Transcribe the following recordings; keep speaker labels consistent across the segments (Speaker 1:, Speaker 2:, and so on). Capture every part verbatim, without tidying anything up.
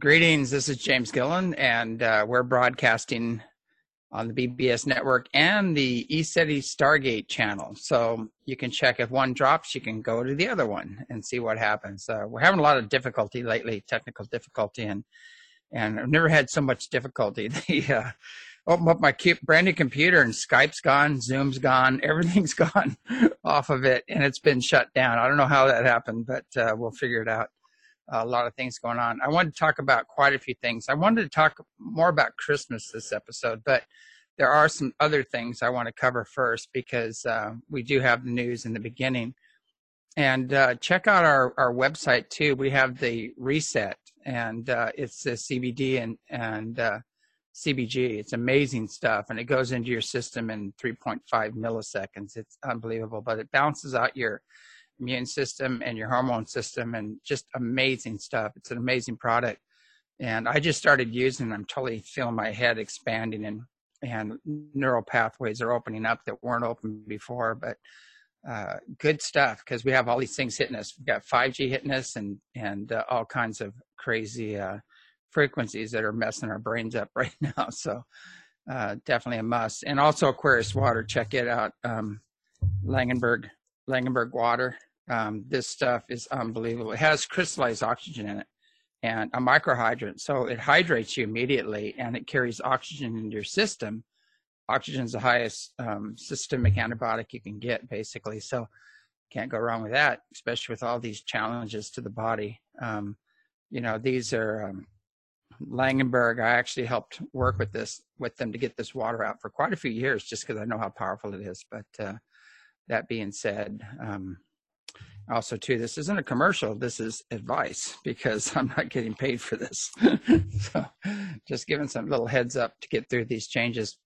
Speaker 1: Greetings, this is James Gillen, and uh, we're broadcasting on the B B S network and the ECETI Stargate channel. So you can check if one drops, you can go to the other one and see what happens. Uh, we're having a lot of difficulty lately, technical difficulty, and and I've never had so much difficulty. The uh, open up my brand new computer and Skype's gone, Zoom's gone, everything's gone off of it, and it's been shut down. I don't know how that happened, but uh, we'll figure it out. A lot of things going on. I wanted to talk about quite a few things. I wanted to talk more about Christmas this episode, but there are some other things I want to cover first because uh, we do have the news in the beginning. And uh, check out our, our website too. We have the Reset, and uh, it's the C B D and, and uh, C B G. It's amazing stuff, and it goes into your system in three point five milliseconds. It's unbelievable, but it balances out your immune system and your hormone system, and just amazing stuff. It's an amazing product, and I just started using it. I'm totally feeling my head expanding, and and neural pathways are opening up that weren't open before. But uh good stuff, because we have all these things hitting us. We've got five G hitting us, and and uh, all kinds of crazy uh frequencies that are messing our brains up right now. So uh definitely a must. And also Aquarius water, check it out. um Langenberg Langenberg water. Um, this stuff is unbelievable. It has crystallized oxygen in it and a microhydrant. So it hydrates you immediately, and it carries oxygen into your system. Oxygen is the highest um, systemic antibiotic you can get, basically. So can't go wrong with that, especially with all these challenges to the body. Um, you know, these are um, Langenberg. I actually helped work with this, with them to get this water out for quite a few years, just because I know how powerful it is. But uh, that being said, um, also too, this isn't a commercial, this is advice, because I'm not getting paid for this. So just giving some little heads up to get through these changes.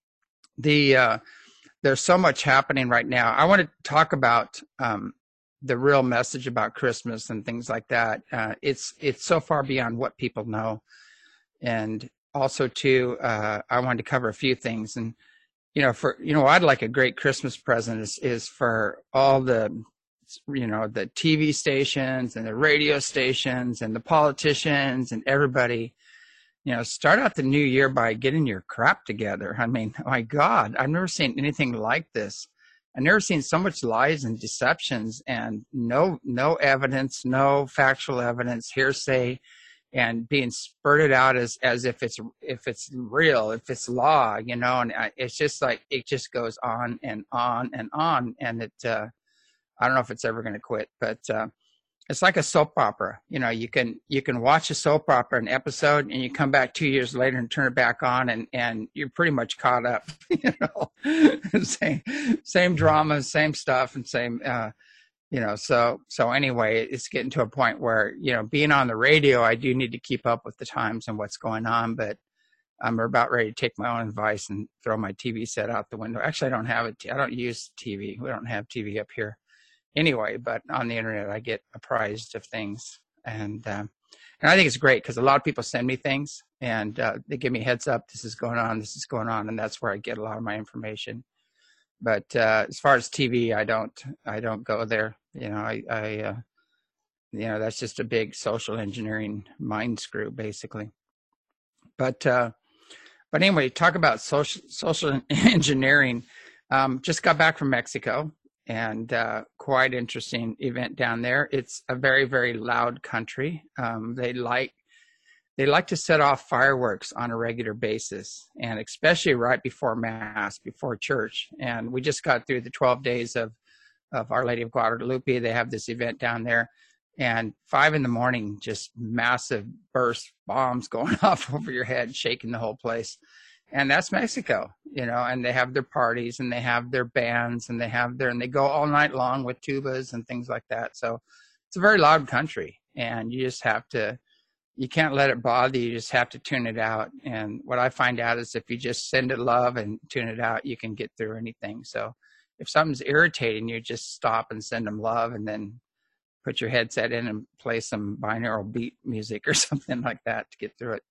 Speaker 1: The uh, there's so much happening right now. I want to talk about um, the real message about Christmas and things like that. Uh, it's it's so far beyond what people know. And also too, uh, I wanted to cover a few things. And you know, for, you know, I'd like a great Christmas present is, is for all the, you know, the T V stations and the radio stations and the politicians and everybody, you know, start out the new year by getting your crap together. I mean, my God, I've never seen anything like this. I've never seen so much lies and deceptions, and no, no evidence, no factual evidence, hearsay, and being spurted out as, as if it's, if it's real, if it's law, you know, and it's just like, it just goes on and on and on. And it, uh, I don't know if it's ever going to quit, but, uh, it's like a soap opera. You know, you can, you can watch a soap opera, an episode, and you come back two years later and turn it back on, and, and you're pretty much caught up, you know, same, same drama, same stuff, and same, uh, You know, so so anyway, it's getting to a point where, you know, being on the radio, I do need to keep up with the times and what's going on, but I'm about ready to take my own advice and throw my T V set out the window. Actually, I don't have it. I don't use T V. We don't have T V up here anyway, but on the internet, I get apprised of things. And, um, and I think it's great because a lot of people send me things, and uh, they give me heads up. This is going on. This is going on. And that's where I get a lot of my information. But uh, as far as T V, I don't, I don't go there. You know, I, I uh, you know, that's just a big social engineering mind screw, basically. But, uh, but anyway, talk about social social engineering. Um, just got back from Mexico, and uh, quite interesting event down there. It's a very, very loud country. Um, they like. They like to set off fireworks on a regular basis, and especially right before Mass, before church. And we just got through the twelve days of, of Our Lady of Guadalupe. They have this event down there, and five in the morning, just massive burst bombs going off over your head, shaking the whole place. And that's Mexico, you know, and they have their parties, and they have their bands, and they have their, and they go all night long with tubas and things like that. So it's a very loud country, and you just have to, you can't let it bother you. You just have to tune it out. And what I find out is if you just send it love and tune it out, you can get through anything. So if something's irritating you, just stop and send them love, and then put your headset in and play some binaural beat music or something like that to get through it.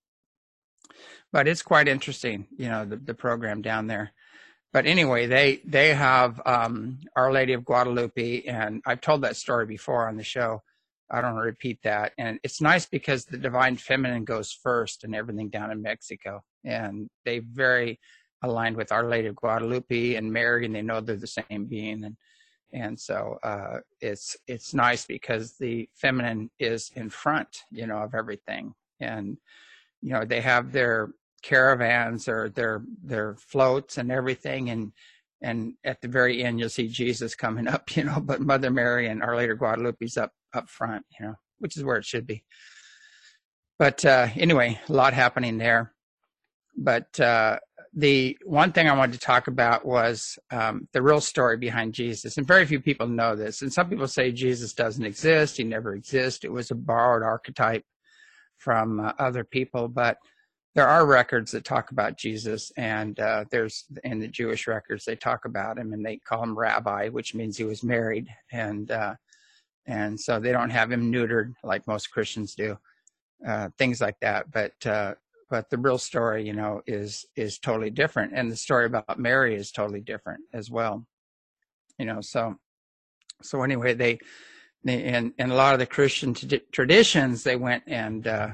Speaker 1: But it's quite interesting, you know, the, the program down there. But anyway, they, they have um, Our Lady of Guadalupe, and I've told that story before on the show. I don't want to repeat that. And it's nice because the divine feminine goes first and everything down in Mexico. And they very aligned with Our Lady of Guadalupe and Mary, and they know they're the same being. And and so uh, it's it's nice because the feminine is in front, you know, of everything. And, you know, they have their caravans or their their floats and everything. And and at the very end, you'll see Jesus coming up, you know, but Mother Mary and Our Lady of Guadalupe's up up front, you know, which is where it should be. But uh, anyway, a lot happening there. But uh, the one thing I wanted to talk about was um, the real story behind Jesus. And very few people know this. And some people say Jesus doesn't exist. He never existed. It was a borrowed archetype from uh, other people. But there are records that talk about Jesus. And uh, there's in the Jewish records, they talk about him and they call him Rabbi, which means he was married. And uh, And so they don't have him neutered like most Christians do, uh, things like that. But uh, but the real story, you know, is is totally different, and the story about Mary is totally different as well. You know, so so anyway, they, they in in a lot of the Christian t- traditions, they went and uh,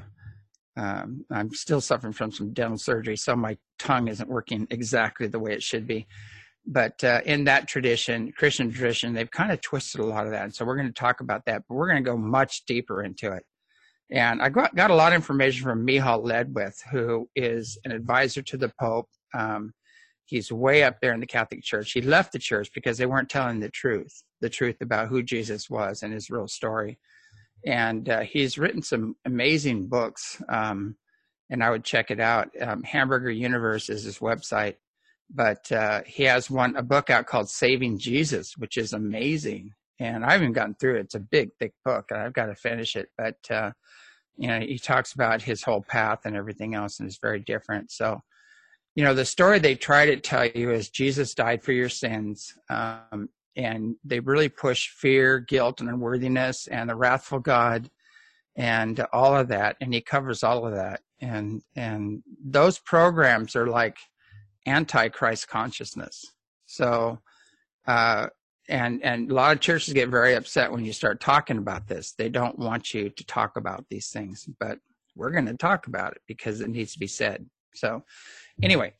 Speaker 1: um, I'm still suffering from some dental surgery, so my tongue isn't working exactly the way it should be. But uh, in that tradition, Christian tradition, they've kind of twisted a lot of that. And so we're going to talk about that, but we're going to go much deeper into it. And I got, got a lot of information from Michal Ledwith, who is an advisor to the Pope. Um, he's way up there in the Catholic Church. He left the church because they weren't telling the truth, the truth about who Jesus was and his real story. And uh, he's written some amazing books, um, and I would check it out. Um, Hamburger Universe is his website. But uh, he has one, a book out called Saving Jesus, which is amazing. And I haven't gotten through it. It's a big, thick book, and I've got to finish it. But, uh, you know, he talks about his whole path and everything else, and it's very different. So, you know, the story they try to tell you is Jesus died for your sins. Um, and they really push fear, guilt, and unworthiness, and the wrathful God, and all of that. And he covers all of that. And and those programs are like anti-Christ consciousness. So, uh, and and a lot of churches get very upset when you start talking about this. They don't want you to talk about these things, but we're going to talk about it because it needs to be said. So, anyway,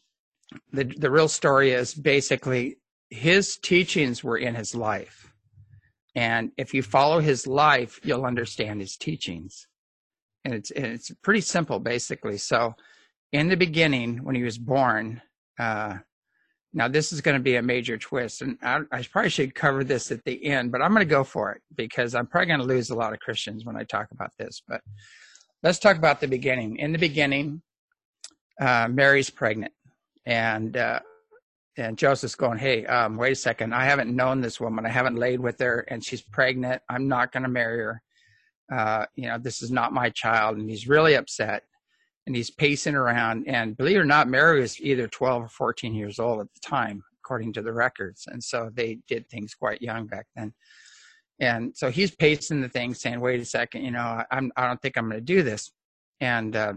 Speaker 1: the the real story is basically his teachings were in his life, and if you follow his life, you'll understand his teachings. And it's and it's pretty simple, basically. So, in the beginning, when he was born, uh, now this is going to be a major twist, and I, I probably should cover this at the end, but I'm going to go for it because I'm probably going to lose a lot of Christians when I talk about this. But let's talk about the beginning. In the beginning, uh, Mary's pregnant, and uh, and Joseph's going, hey, um, wait a second, I haven't known this woman, I haven't laid with her, and she's pregnant. I'm not going to marry her. Uh, you know, this is not my child, and he's really upset. And he's pacing around, and believe it or not, Mary was either twelve or fourteen years old at the time, according to the records. And so they did things quite young back then. And so he's pacing the thing saying, wait a second, you know, I'm, I don't think I'm going to do this. And uh,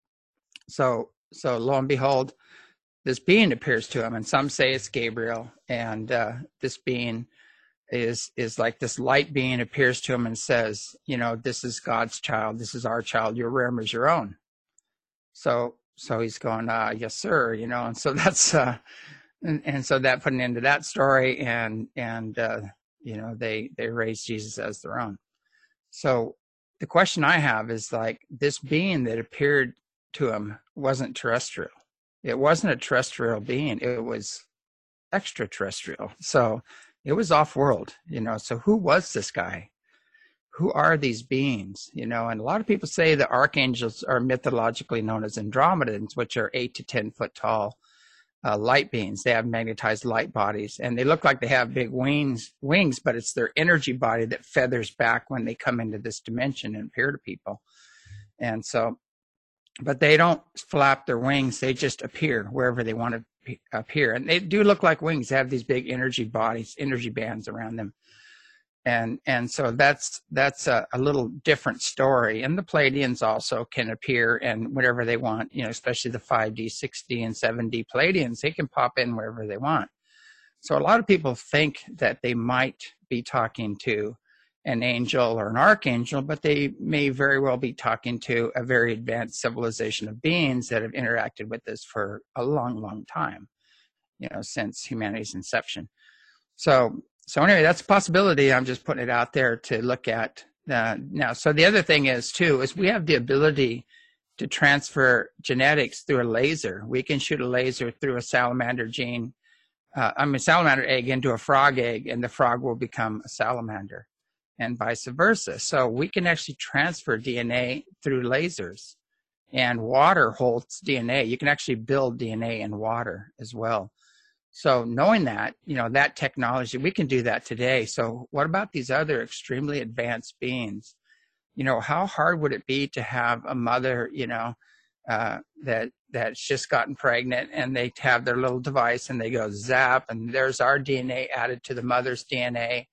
Speaker 1: so, so lo and behold, this being appears to him, and some say it's Gabriel. And uh, this being is, is like this light being appears to him and says, you know, this is God's child. This is our child. Your realm is your own. So, so he's going, uh, yes, sir, you know, and so that's, uh, and, and so that put an end to that story, and, and, uh, you know, they, they raised Jesus as their own. So the question I have is like, this being that appeared to him wasn't terrestrial. It wasn't a terrestrial being. It was extraterrestrial. So it was off world, you know, so who was this guy? Who are these beings, you know? And a lot of people say the archangels are mythologically known as Andromedans, which are eight to ten foot tall uh, light beings. They have magnetized light bodies, and they look like they have big wings, wings, but it's their energy body that feathers back when they come into this dimension and appear to people. And so, but they don't flap their wings. They just appear wherever they want to appear. And they do look like wings. They have these big energy bodies, energy bands around them. And and so that's that's a, a little different story. And the Pleiadians also can appear and wherever they want, you know, especially the five D, six D, and seven D Pleiadians, they can pop in wherever they want. So a lot of people think that they might be talking to an angel or an archangel, but they may very well be talking to a very advanced civilization of beings that have interacted with us for a long, long time, you know, since humanity's inception. So, so anyway, that's a possibility. I'm just putting it out there to look at uh, now. So the other thing is too, is we have the ability to transfer genetics through a laser. We can shoot a laser through a salamander gene, uh, I mean, salamander egg into a frog egg, and the frog will become a salamander, and vice versa. So we can actually transfer D N A through lasers, and water holds D N A. You can actually build D N A in water as well. So knowing that, you know, that technology, we can do that today. So what about these other extremely advanced beings? You know, how hard would it be to have a mother, you know, uh, that that's just gotten pregnant, and they have their little device and they go zap, and there's our D N A added to the mother's D N A.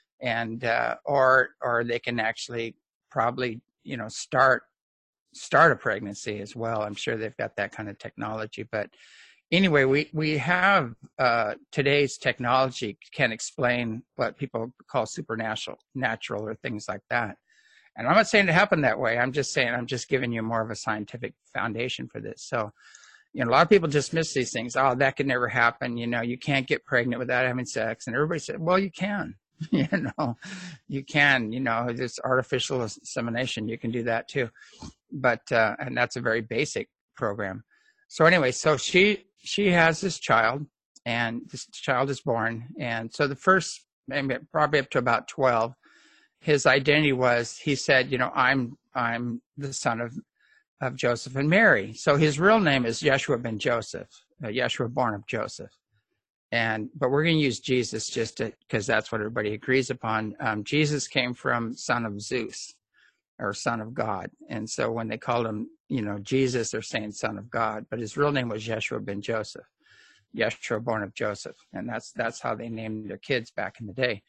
Speaker 1: And uh, or or they can actually probably, you know, start start a pregnancy as well. I'm sure they've got that kind of technology. But anyway, we we have uh, today's technology can explain what people call supernatural, natural, or things like that. And I'm not saying it happened that way. I'm just saying I'm just giving you more of a scientific foundation for this. So, you know, a lot of people dismiss these things. Oh, that could never happen. You know, you can't get pregnant without having sex. And everybody said, well, you can. You know, you can, you know, it's artificial insemination. You can do that too. But, uh, and that's a very basic program. So anyway, so she, she has this child, and this child is born. And so the first, maybe probably up to about twelve, his identity was, he said, you know, I'm, I'm the son of, of Joseph and Mary. So his real name is Yeshua ben Joseph, uh, Yeshua born of Joseph. And, but we're going to use Jesus just to, because that's what everybody agrees upon. Um, Jesus came from son of Zeus, or son of God. And so when they called him, you know, Jesus, they're saying son of God, but his real name was Yeshua ben Joseph, Yeshua born of Joseph. And that's, that's how they named their kids back in the day.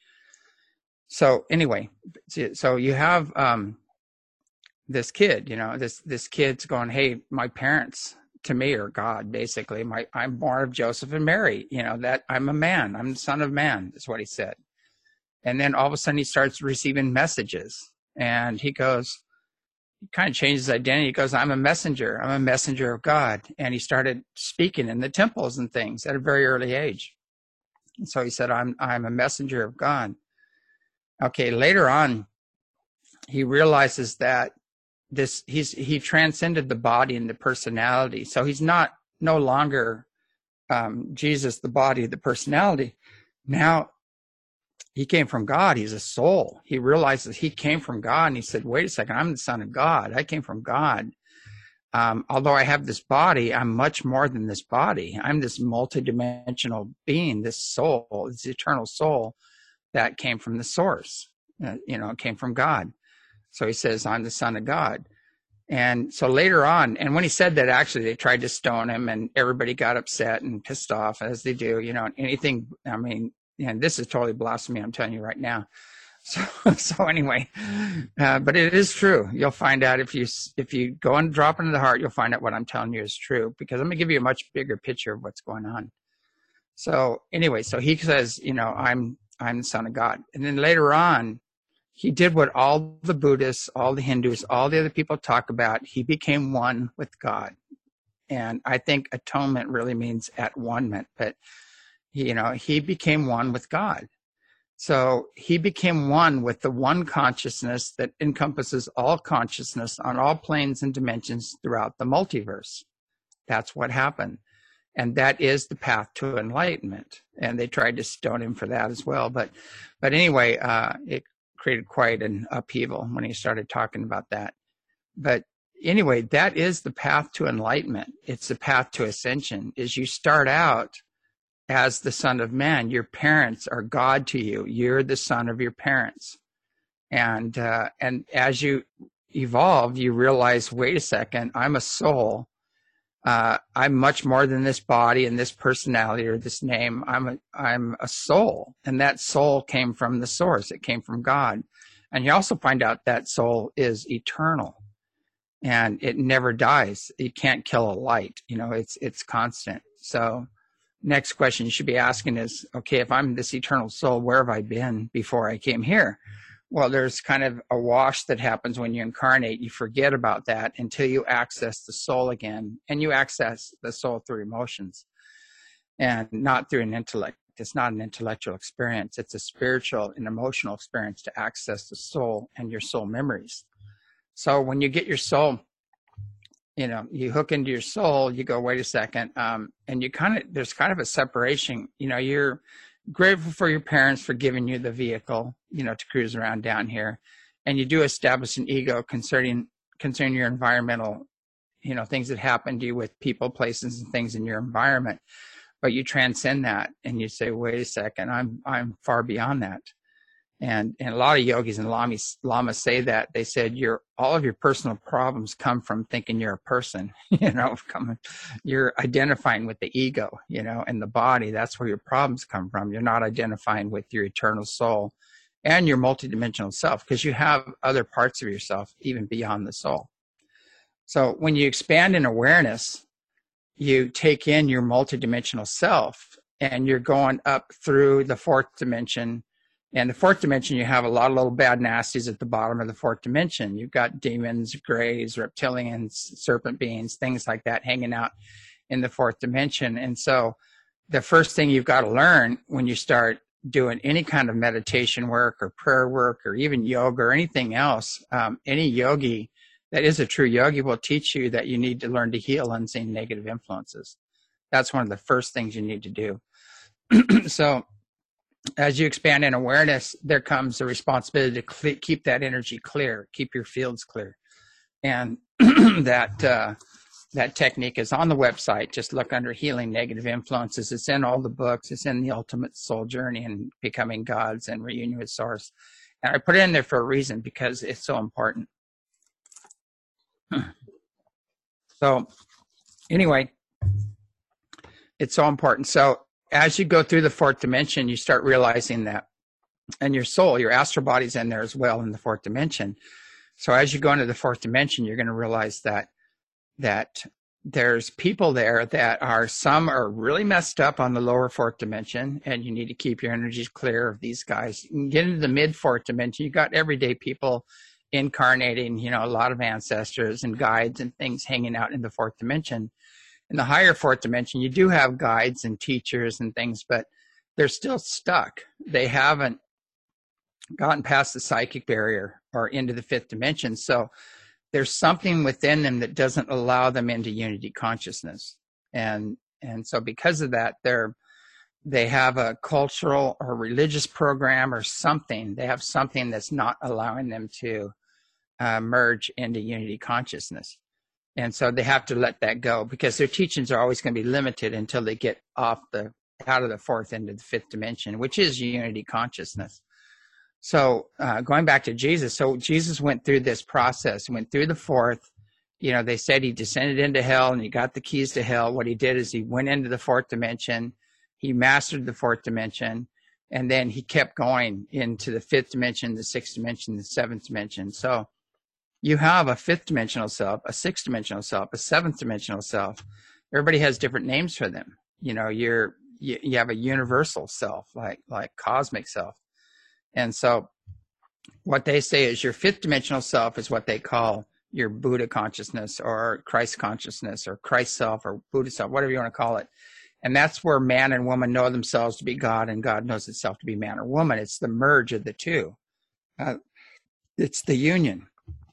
Speaker 1: So anyway, so you have, um, this kid, you know, this, this kid's going, hey, my parents, to me, or God, basically, my, I'm born of Joseph and Mary, you know, that I'm a man, I'm the son of man, is what he said. And then all of a sudden he starts receiving messages, and he goes, he kind of changed his identity. He goes, I'm a messenger, I'm a messenger of God. And he started speaking in the temples and things at a very early age. And so he said, I'm, I'm a messenger of God. Okay, later on, he realizes that this he's he transcended the body and the personality. So he's not no longer um, Jesus, the body, the personality. Now he came from God. He's a soul. He realizes he came from God, and he said, wait a second, I'm the son of God. I came from God. Um, although I have this body, I'm much more than this body. I'm this multidimensional being, this soul, this eternal soul that came from the source. Uh, you know, it came from God. So he says, I'm the son of God. And so later on, and when he said that, actually, they tried to stone him, and everybody got upset and pissed off, as they do, you know, anything. I mean, and this is totally blasphemy, I'm telling you right now. So, so anyway, uh, but it is true. You'll find out if you, if you go and drop into the heart, you'll find out what I'm telling you is true, because I'm going to give you a much bigger picture of what's going on. So anyway, so he says, you know, I'm, I'm the son of God. And then later on, he did what all the Buddhists, all the Hindus, all the other people talk about. He became one with God. And I think atonement really means at one-ment, but you know, he became one with God. So he became one with the one consciousness that encompasses all consciousness on all planes and dimensions throughout the multiverse. That's what happened. And that is the path to enlightenment. And they tried to stone him for that as well. But, but anyway, uh, it created quite an upheaval when he started talking about that. But anyway, that is the path to enlightenment. It's the path to ascension. Is you start out as the son of man. Your parents are God to you. You're the son of your parents. And, uh, and as you evolve, you realize, wait a second, I'm a soul. Uh, I'm much more than this body and this personality or this name. I'm a, I'm a soul. And that soul came from the source. It came from God. And you also find out that soul is eternal and it never dies. You can't kill a light. You know, it's, it's constant. So next question you should be asking is, okay, if I'm this eternal soul, where have I been before I came here? Well, there's kind of a wash that happens when you incarnate. You forget about that until you access the soul again. And you access the soul through emotions and not through an intellect. It's not an intellectual experience. It's a spiritual and emotional experience to access the soul and your soul memories. So when you get your soul, you know, you hook into your soul, you go, wait a second. Um, and you kind of, there's kind of a separation. You know, you're grateful for your parents for giving you the vehicle, you know, to cruise around down here. And you do establish an ego concerning, concerning your environmental, you know, things that happen to you with people, places, and things in your environment. But you transcend that and you say, wait a second, I'm I'm far beyond that. And and a lot of yogis and lamas, lamas say that. They said your all of your personal problems come from thinking you're a person, you know, coming, you're identifying with the ego, you know, and the body. That's where your problems come from. You're not identifying with your eternal soul and your multidimensional self, because you have other parts of yourself even beyond the soul. So when you expand in awareness, you take in your multidimensional self and you're going up through the fourth dimension. And the fourth dimension, you have a lot of little bad nasties at the bottom of the fourth dimension. You've got demons, grays, reptilians, serpent beings, things like that hanging out in the fourth dimension. And so the first thing you've got to learn when you start doing any kind of meditation work or prayer work or even yoga or anything else, um, any yogi that is a true yogi will teach you that you need to learn to heal unseen negative influences. That's one of the first things you need to do. So as you expand in awareness, there comes the responsibility to cl- keep that energy clear, keep your fields clear. And that uh, that technique is on the website. Just look under Healing Negative Influences. It's in all the books. It's in the Ultimate Soul Journey and Becoming Gods and Reunion with Source. And I put it in there for a reason, because it's so important. So anyway, it's so important. So as you go through the fourth dimension, you start realizing that, and your soul, your astral body's in there as well in the fourth dimension. So as you go into the fourth dimension, you're going to realize that that there's people there that are, some are really messed up on the lower fourth dimension, and you need to keep your energies clear of these guys. You can get into the mid fourth dimension. You got everyday people incarnating, you know, a lot of ancestors and guides and things hanging out in the fourth dimension. In the higher fourth dimension, you do have guides and teachers and things, but they're still stuck. They haven't gotten past the psychic barrier or into the fifth dimension. So there's something within them that doesn't allow them into unity consciousness. And and so because of that, they're they have a cultural or religious program or something. They have something that's not allowing them to uh, merge into unity consciousness. And so they have to let that go, because their teachings are always going to be limited until they get off the, out of the fourth into the fifth dimension, which is unity consciousness. So uh, going back to Jesus, so Jesus went through this process, went through the fourth. You know, they said he descended into hell and he got the keys to hell. What he did is he went into the fourth dimension. He mastered the fourth dimension, and then he kept going into the fifth dimension, the sixth dimension, the seventh dimension. So you have a fifth dimensional self, a sixth dimensional self, a seventh dimensional self. Everybody has different names for them. You know, you're, you, you have a universal self, like, like cosmic self. And so what they say is your fifth dimensional self is what they call your Buddha consciousness or Christ consciousness or Christ self or Buddha self, whatever you want to call it. And that's where man and woman know themselves to be God, and God knows itself to be man or woman. It's the merge of the two. Uh, it's the union.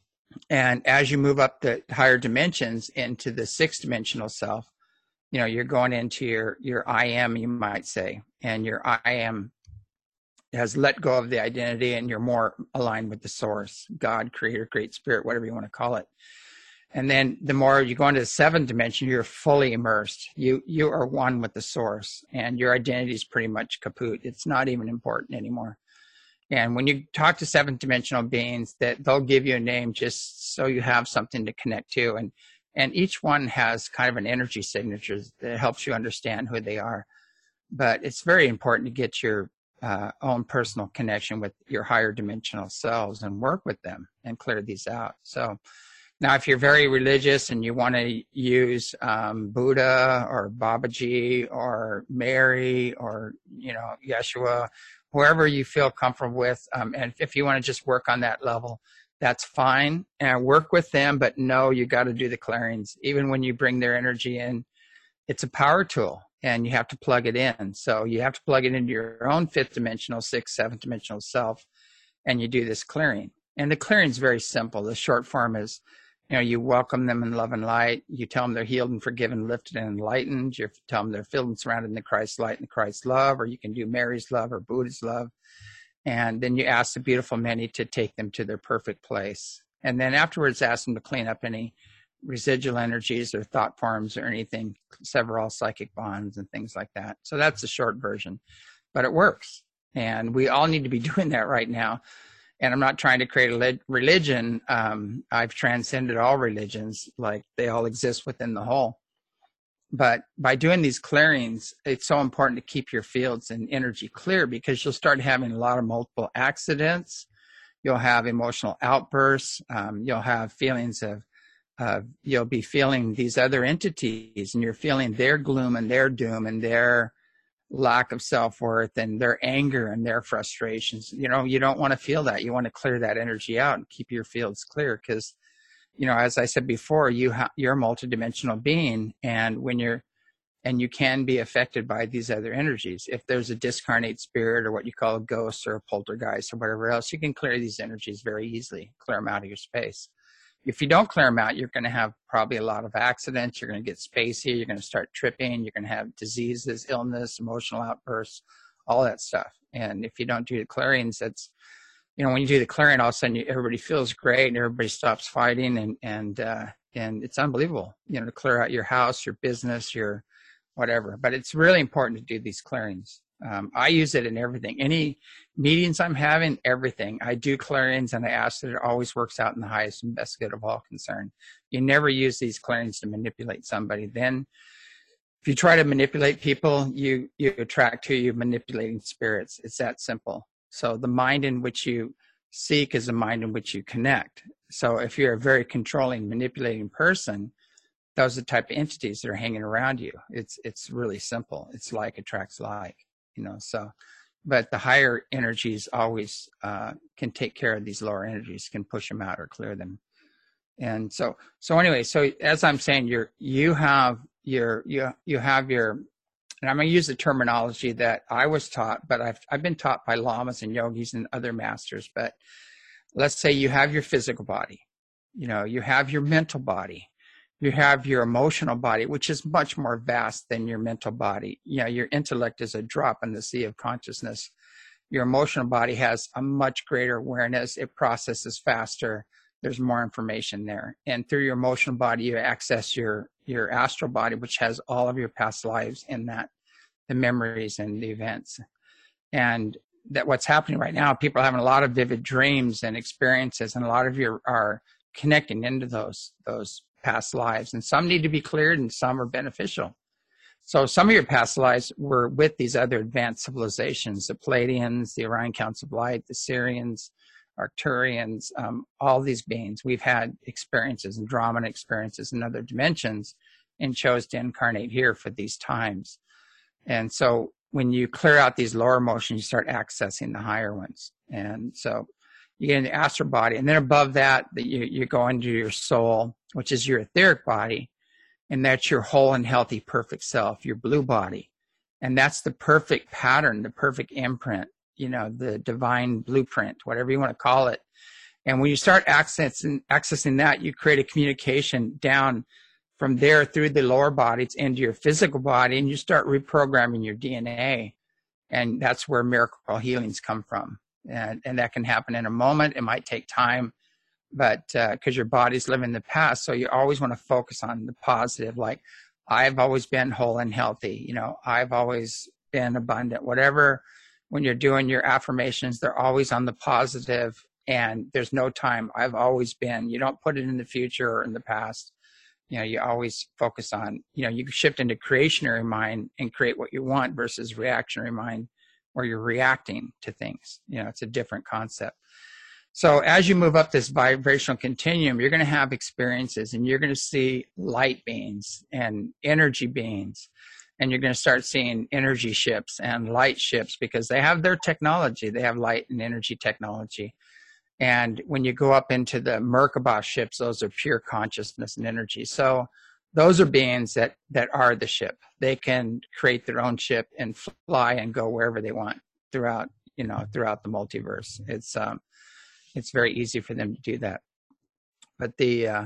Speaker 1: And as you move up the higher dimensions into the sixth dimensional self, you know, you're going into your, your I am, you might say, and your I am has let go of the identity, and you're more aligned with the source, God, creator, great spirit, whatever you want to call it. And then the more you go into the seventh dimension, you're fully immersed. You you are one with the source, and your identity is pretty much kaput. It's not even important anymore. And when you talk to seventh dimensional beings, that they'll give you a name just so you have something to connect to. And and each one has kind of an energy signature that helps you understand who they are. But it's very important to get your uh, own personal connection with your higher dimensional selves and work with them and clear these out. So now, if you're very religious and you want to use um, Buddha or Babaji or Mary or, you know, Yeshua, wherever you feel comfortable with. Um, and if you want to just work on that level, that's fine. And work with them, but no, you got to do the clearings. Even when you bring their energy in, it's a power tool and you have to plug it in. So you have to plug it into your own fifth dimensional, sixth, seventh dimensional self, and you do this clearing. And the clearing is very simple. The short form is, you know, you welcome them in love and light. You tell them they're healed and forgiven, lifted and enlightened. You tell them they're filled and surrounded in the Christ light and the Christ love, or you can do Mary's love or Buddha's love. And then you ask the beautiful many to take them to their perfect place. And then afterwards, ask them to clean up any residual energies or thought forms or anything, sever all psychic bonds and things like that. So that's the short version, but it works. And we all need to be doing that right now. And I'm not trying to create a religion. Um, I've transcended all religions, like they all exist within the whole. But by doing these clearings, it's so important to keep your fields and energy clear, because you'll start having a lot of multiple accidents. You'll have emotional outbursts. Um, you'll have feelings of, uh, you'll be feeling these other entities, and you're feeling their gloom and their doom and their lack of self-worth and their anger and their frustrations. You know, you don't want to feel that. You want to clear that energy out and keep your fields clear, because, you know, as I said before, you ha- you're a multidimensional being, and when you're, and you can be affected by these other energies. If there's a discarnate spirit or what you call a ghost or a poltergeist or whatever else, you can clear these energies very easily, clear them out of your space. If you don't clear them out, you're going to have probably a lot of accidents. You're going to get spacey. You're going to start tripping. You're going to have diseases, illness, emotional outbursts, all that stuff. And if you don't do the clearings, that's, you know, when you do the clearing, all of a sudden you, everybody feels great and everybody stops fighting, and, and, uh, and it's unbelievable, you know, to clear out your house, your business, your whatever. But it's really important to do these clearings. Um, I use it in everything. Any meetings I'm having, everything. I do clearings, and I ask that it always works out in the highest and best good of all concerned. You never use these clearings to manipulate somebody. Then if you try to manipulate people, you, you attract who you're manipulating spirits. It's that simple. So the mind in which you seek is the mind in which you connect. So if you're a very controlling, manipulating person, those are the type of entities that are hanging around you. It's it's really simple. It's like attracts like, you know. So, but the higher energies always uh, can take care of these lower energies, can push them out or clear them. And so, so anyway, so as I'm saying, you're you have your you you have your, and I'm going to use the terminology that I was taught, but I've I've been taught by lamas and yogis and other masters. But let's say you have your physical body, you know, you have your mental body. You have your emotional body, which is much more vast than your mental body. You know, your intellect is a drop in the sea of consciousness. Your emotional body has a much greater awareness. It processes faster. There's more information there. And through your emotional body, you access your, your astral body, which has all of your past lives in that, the memories and the events. And that what's happening right now, people are having a lot of vivid dreams and experiences, and a lot of you are connecting into those, those past lives, and some need to be cleared and some are beneficial. So some of your past lives were with these other advanced civilizations, the Pleiadians, the Orion Counts of Light, the Sirians, Arcturians, um, all these beings. We've had experiences and Brahman experiences in other dimensions and chose to incarnate here for these times. And so when you clear out these lower emotions, you start accessing the higher ones. And so you get in the astral body, and then above that, you, you go into your soul, which is your etheric body, and that's your whole and healthy, perfect self, your blue body. And that's the perfect pattern, the perfect imprint, you know, the divine blueprint, whatever you want to call it. And when you start accessing, accessing that, you create a communication down from there through the lower bodies into your physical body, and you start reprogramming your D N A. And that's where miracle healings come from. And, and that can happen in a moment. It might take time, but because uh, your body's living in the past, so you always want to focus on the positive. Like, I've always been whole and healthy. You know, I've always been abundant. Whatever, when you're doing your affirmations, they're always on the positive, and there's no time. I've always been. You don't put it in the future or in the past. You know, you always focus on, you know, you shift into creationary mind and create what you want versus reactionary mind, where you're reacting to things. You know, it's a different concept. So as you move up this vibrational continuum, you're going to have experiences, and you're going to see light beings and energy beings and you're going to start seeing energy ships and light ships because they have their technology. They have light and energy technology. And when you go up into the Merkabah ships, those are pure consciousness and energy. So those are beings that, that are the ship. They can create their own ship and fly and go wherever they want throughout, you know, throughout the multiverse. It's, um, it's very easy for them to do that. But the, uh,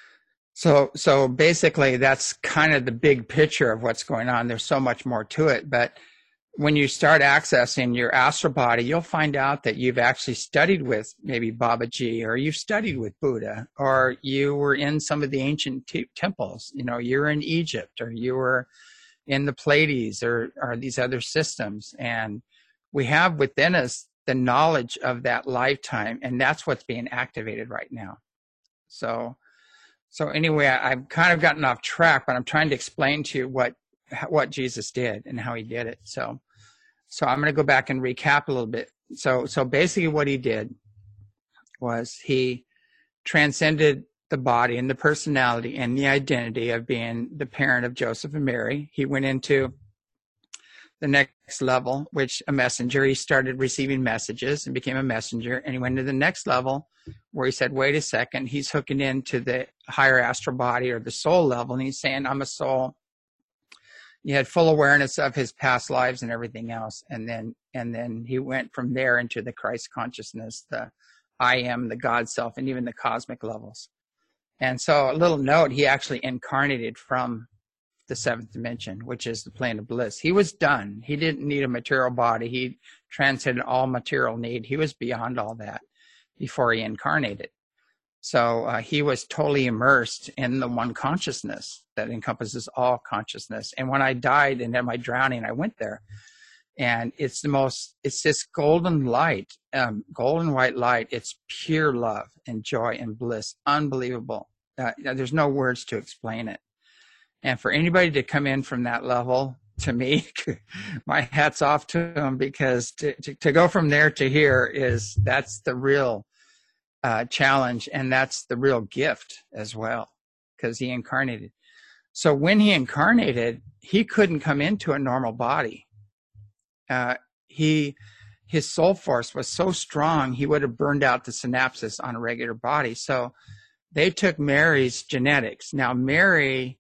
Speaker 1: so, so basically that's kind of the big picture of what's going on. There's so much more to it, but when you start accessing your astral body, you'll find out that you've actually studied with maybe Babaji, or you've studied with Buddha, or you were in some of the ancient t- temples. You know, you're in Egypt, or you were in the Pleiades, or, or these other systems. And we have within us the knowledge of that lifetime, and that's what's being activated right now. So, so anyway, I, I've kind of gotten off track, but I'm trying to explain to you what what Jesus did and how he did it. So, so I'm going to go back and recap a little bit. So, so basically what he did was he transcended the body and the personality and the identity of being the parent of Joseph and Mary. He went into the next level, which a messenger, he started receiving messages and became a messenger. And he went to the next level where he said, wait a second, he's hooking into the higher astral body or the soul level. And he's saying, I'm a soul. He had full awareness of his past lives and everything else. And then, and then he went from there into the Christ consciousness, the I am, the God self, and even the cosmic levels. And so a little note, he actually incarnated from the seventh dimension, which is the plane of bliss. He was done. He didn't need a material body. He transcended all material need. He was beyond all that before he incarnated. So uh, he was totally immersed in the one consciousness that encompasses all consciousness. And when I died and in my drowning, I went there. And it's the most, it's this golden light, um, golden white light. It's pure love and joy and bliss. Unbelievable. Uh, there's no words to explain it. And for anybody to come in from that level, to me, my hat's off to them, because to, to, to go from there to here is, that's the real uh, challenge. And that's the real gift as well, because he incarnated. So when he incarnated, he couldn't come into a normal body. Uh, he, his soul force was so strong, he would have burned out the synapses on a regular body. So they took Mary's genetics. Now, Mary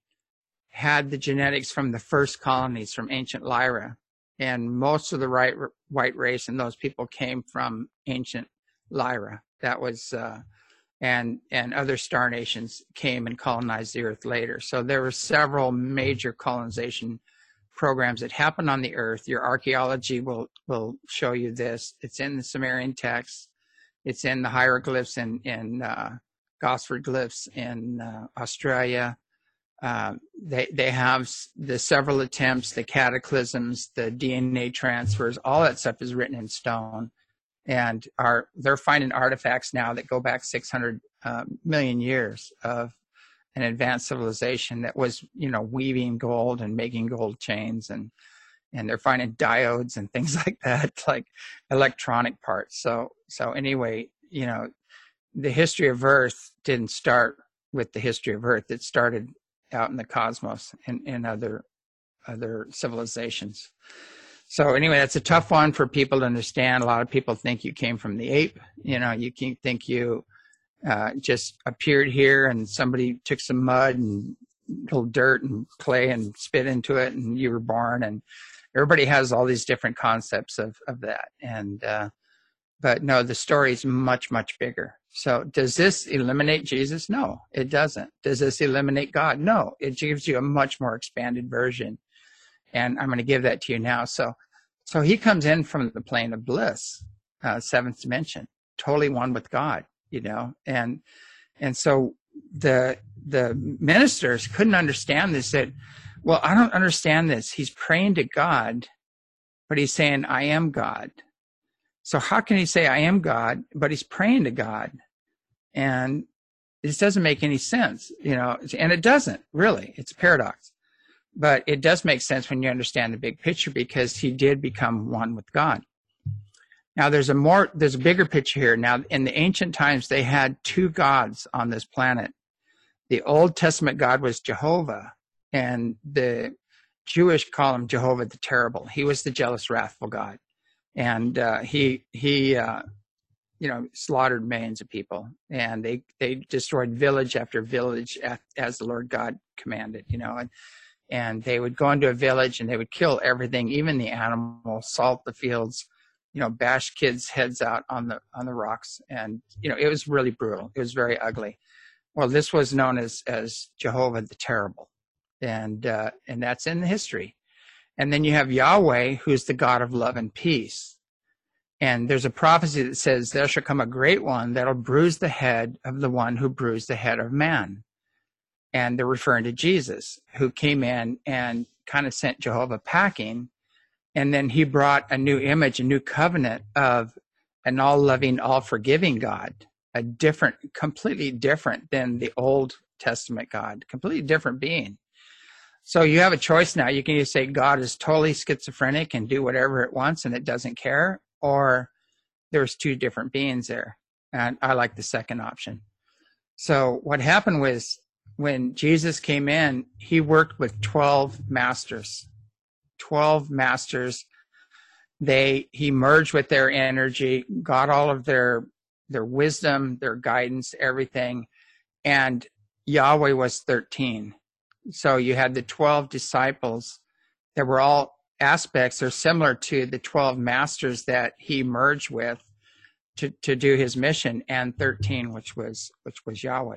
Speaker 1: had the genetics from the first colonies from ancient Lyra, and most of the right, white race and those people came from ancient Lyra. That was, uh, and and other star nations came and colonized the earth later. So there were several major colonization programs that happened on the earth. Your archaeology will will show you this. It's in the Sumerian texts. It's in the hieroglyphs in in uh, Gosford glyphs in uh, Australia. Uh, they they have the several attempts, the cataclysms, the D N A transfers. All that stuff is written in stone, and are they're finding artifacts now that go back six hundred uh, million years of an advanced civilization that was, you know, weaving gold and making gold chains, and and they're finding diodes and things like that, like electronic parts. So so anyway, you know, the history of Earth didn't start with the history of Earth. It started out in the cosmos and in other other civilizations. So anyway, that's a tough one for people to understand. A lot of people think you came from the ape. You know, you can think you uh, just appeared here and somebody took some mud and little dirt and clay and spit into it and you were born. And everybody has all these different concepts of, of that. And uh, but no, the story is much, much bigger. So does this eliminate Jesus? No, it doesn't. Does this eliminate God? No, it gives you a much more expanded version. And I'm going to give that to you now. So so he comes in from the plane of bliss, uh, seventh dimension, totally one with God, you know. And and so the the ministers couldn't understand this. Said, well, I don't understand this. He's praying to God, but he's saying, I am God. So how can he say I am God, but he's praying to God? And this doesn't make any sense, you know, and it doesn't really. It's a paradox. But it does make sense when you understand the big picture, because he did become one with God. Now there's a more, there's a bigger picture here. Now in the ancient times, they had two gods on this planet. The Old Testament God was Jehovah, and the Jewish call him Jehovah the Terrible. He was the jealous, wrathful God. And uh, he, he uh, you know, slaughtered millions of people. And they, they destroyed village after village as the Lord God commanded, you know. And, and they would go into a village and they would kill everything, even the animals, salt the fields, you know, bash kids' heads out on the on the rocks. And, you know, it was really brutal. It was very ugly. Well, this was known as, as Jehovah the Terrible. And, uh, and that's in the history. And then you have Yahweh, who's the God of love and peace. And there's a prophecy that says, there shall come a great one that'll bruise the head of the one who bruised the head of man. And they're referring to Jesus, who came in and kind of sent Jehovah packing. And then he brought a new image, a new covenant of an all-loving, all-forgiving God, a different, completely different than the Old Testament God, completely different being. So you have a choice now. You can either say God is totally schizophrenic and do whatever it wants and it doesn't care, or there's two different beings there. And I like the second option. So what happened was when Jesus came in, he worked with twelve masters. twelve masters. They, he merged with their energy, got all of their, their wisdom, their guidance, everything. And Yahweh was thirteen. So you had the twelve disciples that were all aspects or similar to the twelve masters that he merged with to, to do his mission, and thirteen, which was, which was Yahweh.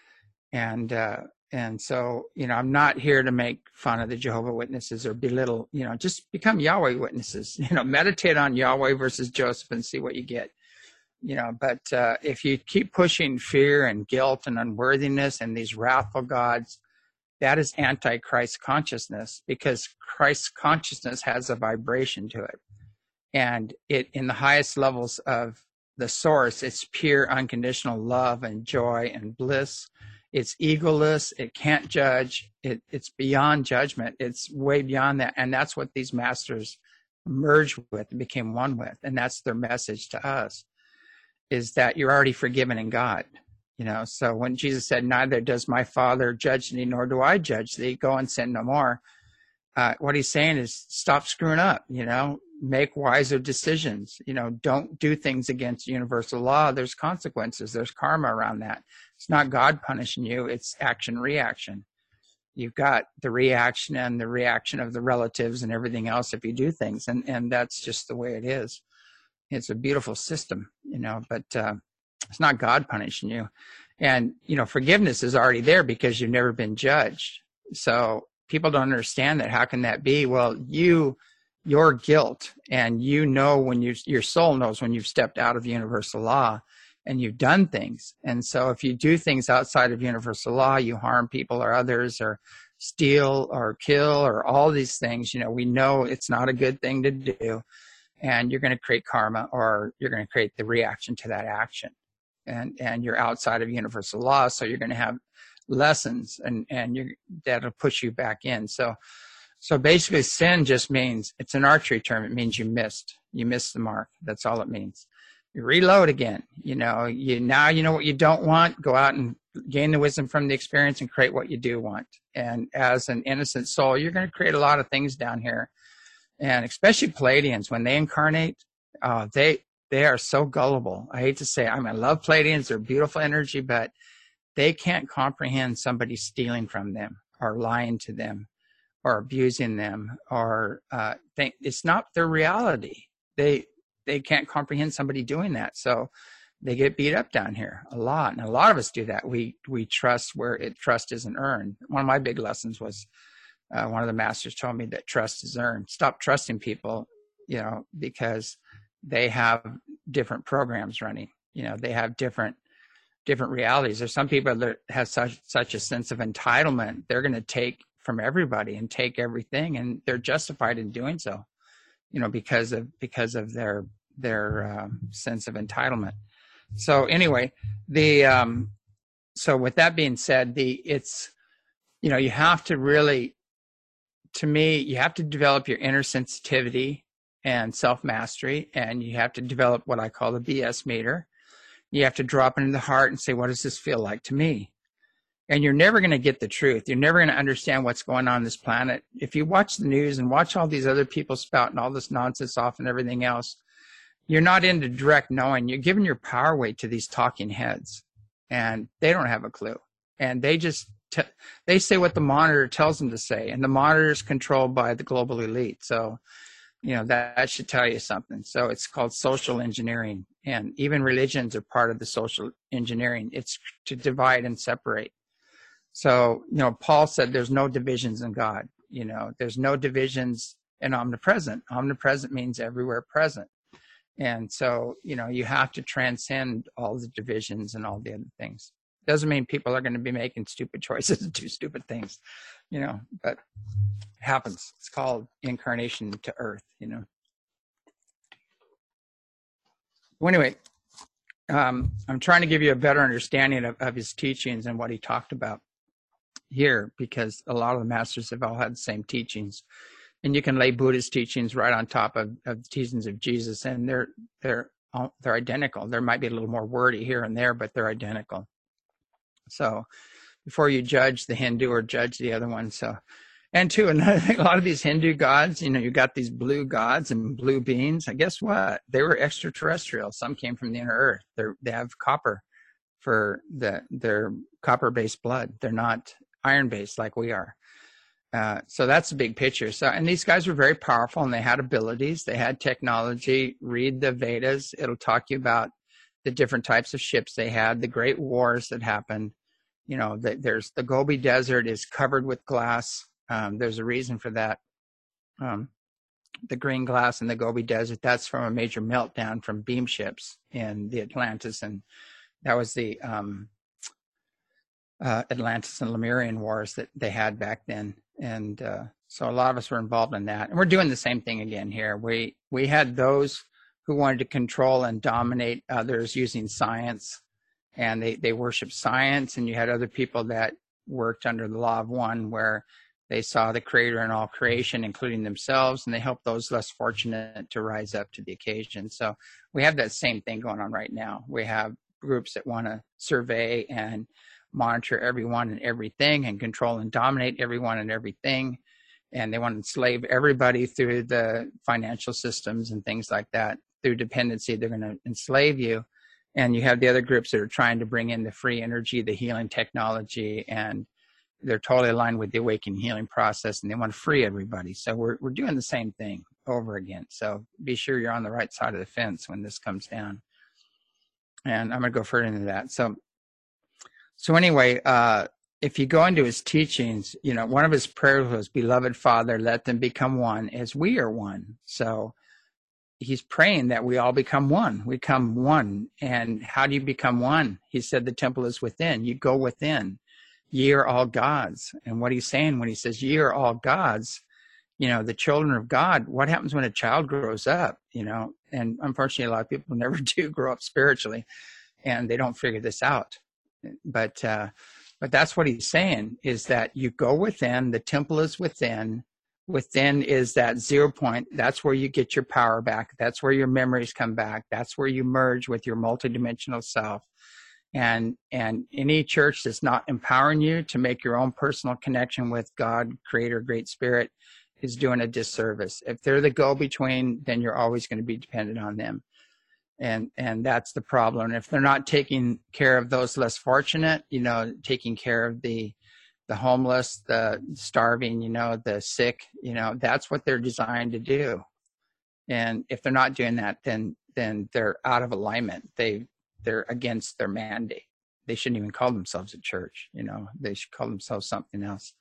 Speaker 1: And, uh, and so, you know, I'm not here to make fun of the Jehovah Witnesses or belittle, you know, just become Yahweh Witnesses, you know, meditate on Yahweh versus Joseph and see what you get, you know, but, uh, if you keep pushing fear and guilt and unworthiness and these wrathful gods, that is anti-Christ consciousness, because Christ's consciousness has a vibration to it. And it, in the highest levels of the source, it's pure unconditional love and joy and bliss. It's egoless. It can't judge. It, it's beyond judgment. It's way beyond that. And that's what these masters merged with and became one with. And that's their message to us, is that you're already forgiven in God. You know, so when Jesus said, neither does my Father judge thee, nor do I judge thee, go and sin no more. Uh, what he's saying is stop screwing up, you know, make wiser decisions, you know, don't do things against universal law. There's consequences. There's karma around that. It's not God punishing you. It's action reaction. You've got the reaction and the reaction of the relatives and everything else if you do things. And, and that's just the way it is. It's a beautiful system, you know, but, uh, it's not God punishing you. And, you know, forgiveness is already there because you've never been judged. So people don't understand that. How can that be? Well, you, your guilt, and you know when you, your soul knows when you've stepped out of universal law and you've done things. And so if you do things outside of universal law, you harm people or others or steal or kill or all these things, you know, we know it's not a good thing to do. And you're going to create karma, or you're going to create the reaction to that action. And, and you're outside of universal law, so you're going to have lessons, and, and you're, that'll push you back in. So, so basically sin just means, it's an archery term. It means you missed, you missed the mark. That's all it means. You reload again, you know, you, now you know what you don't want, go out and gain the wisdom from the experience and create what you do want. And as an innocent soul, you're going to create a lot of things down here. And especially Pleiadians, when they incarnate, uh, they, They are so gullible. I hate to say it. I mean, I love Pleiadians. They're beautiful energy, but they can't comprehend somebody stealing from them or lying to them or abusing them, or uh, they, it's not their reality. They they can't comprehend somebody doing that. So they get beat up down here a lot. And a lot of us do that. We we trust where it trust isn't earned. One of my big lessons was uh, one of the masters told me that trust is earned. Stop trusting people, you know, because they have different programs running. You know, they have different different realities. There's some people that have such such a sense of entitlement. They're going to take from everybody and take everything, and they're justified in doing so. You know, because of because of their their um, sense of entitlement. So anyway, the um, so with that being said, the it's you know you have to really, to me, you have to develop your inner sensitivity and self-mastery, and you have to develop what I call the B S meter. You have to drop into the heart and say, what does this feel like to me? And you're never going to get the truth. You're never going to understand what's going on, on this planet. If you watch the news and watch all these other people spouting all this nonsense off and everything else, you're not into direct knowing. You're giving your power weight to these talking heads, and they don't have a clue. And they just, t- they say what the monitor tells them to say, and the monitor is controlled by the global elite. So, you know, that, that should tell you something. So it's called social engineering, and even religions are part of the social engineering. It's to divide and separate. So, you know, Paul said there's no divisions in God. You know, there's no divisions in omnipresent. Omnipresent means everywhere present. And so, you know, you have to transcend all the divisions and all the other things. Doesn't mean people are going to be making stupid choices and do stupid things, you know, but it happens. It's called incarnation to earth, you know. Well, anyway, um, I'm trying to give you a better understanding of, of his teachings and what he talked about here, because a lot of the masters have all had the same teachings, and you can lay Buddhist teachings right on top of, of the teachings of Jesus, and they're they're they're identical. There might be a little more wordy here and there, but they're identical. So before you judge the Hindu or judge the other one, so and two, another thing, a lot of these Hindu gods, you know, you got these blue gods and blue beings. And guess what? They were extraterrestrial. Some came from the inner earth. They they have copper for the their copper-based blood. They're not iron-based like we are. Uh, so that's the big picture. So, and these guys were very powerful, and they had abilities. They had technology. Read the Vedas. It'll talk you about the different types of ships they had, the great wars that happened. You know, the, there's the Gobi Desert is covered with glass. Um, there's a reason for that. Um, the green glass in the Gobi Desert, that's from a major meltdown from beam ships in the Atlantis, and that was the um, uh, Atlantis and Lemurian wars that they had back then. And uh, so a lot of us were involved in that. And we're doing the same thing again here. We we had those who wanted to control and dominate others using science, and they, they worshiped science. And you had other people that worked under the law of one, where they saw the creator in all creation, including themselves, and they helped those less fortunate to rise up to the occasion. So we have that same thing going on right now. We have groups that want to survey and monitor everyone and everything and control and dominate everyone and everything. And they want to enslave everybody through the financial systems and things like that. Through dependency, they're going to enslave you. And you have the other groups that are trying to bring in the free energy, the healing technology, and they're totally aligned with the awakening healing process, and they want to free everybody. So we're we're doing the same thing over again. So be sure you're on the right side of the fence when this comes down. And I'm going to go further into that. So So anyway, uh, if you go into his teachings, you know, one of his prayers was, "Beloved Father, let them become one as we are one." So he's praying that we all become one. We become one. And how do you become one? He said the temple is within. You go within. Ye are all gods. And what he's saying when he says ye are all gods, you know, the children of God, what happens when a child grows up, you know? And unfortunately, a lot of people never do grow up spiritually, and they don't figure this out. But uh, but that's what he's saying, is that you go within, the temple is within. Within is that zero point. That's where you get your power back. That's where your memories come back. That's where you merge with your multidimensional self. And and any church that's not empowering you to make your own personal connection with God, Creator, Great Spirit, is doing a disservice. If they're the go-between, then you're always going to be dependent on them. And and that's the problem. And if they're not taking care of those less fortunate, you know, taking care of the the homeless, the starving, you know, the sick, you know, that's what they're designed to do. And if they're not doing that, then then they're out of alignment. They they're against their mandate. They shouldn't even call themselves a church, you know. They should call themselves something else.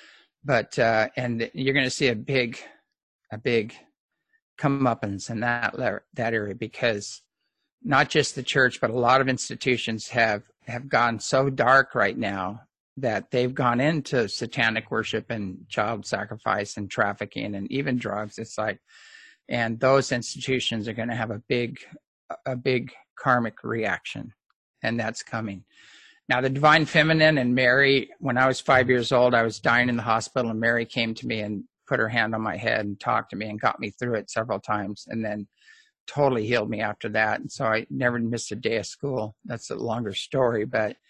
Speaker 1: But uh, and you're going to see a big a big comeuppance in that that area, because not just the church, but a lot of institutions have, have gone so dark right now that they've gone into satanic worship and child sacrifice and trafficking and even drugs. It's like, and those institutions are going to have a big, a big karmic reaction, and that's coming. Now, the Divine Feminine and Mary, when I was five years old, I was dying in the hospital, and Mary came to me and put her hand on my head and talked to me and got me through it several times, and then totally healed me after that. And so I never missed a day of school. That's a longer story, but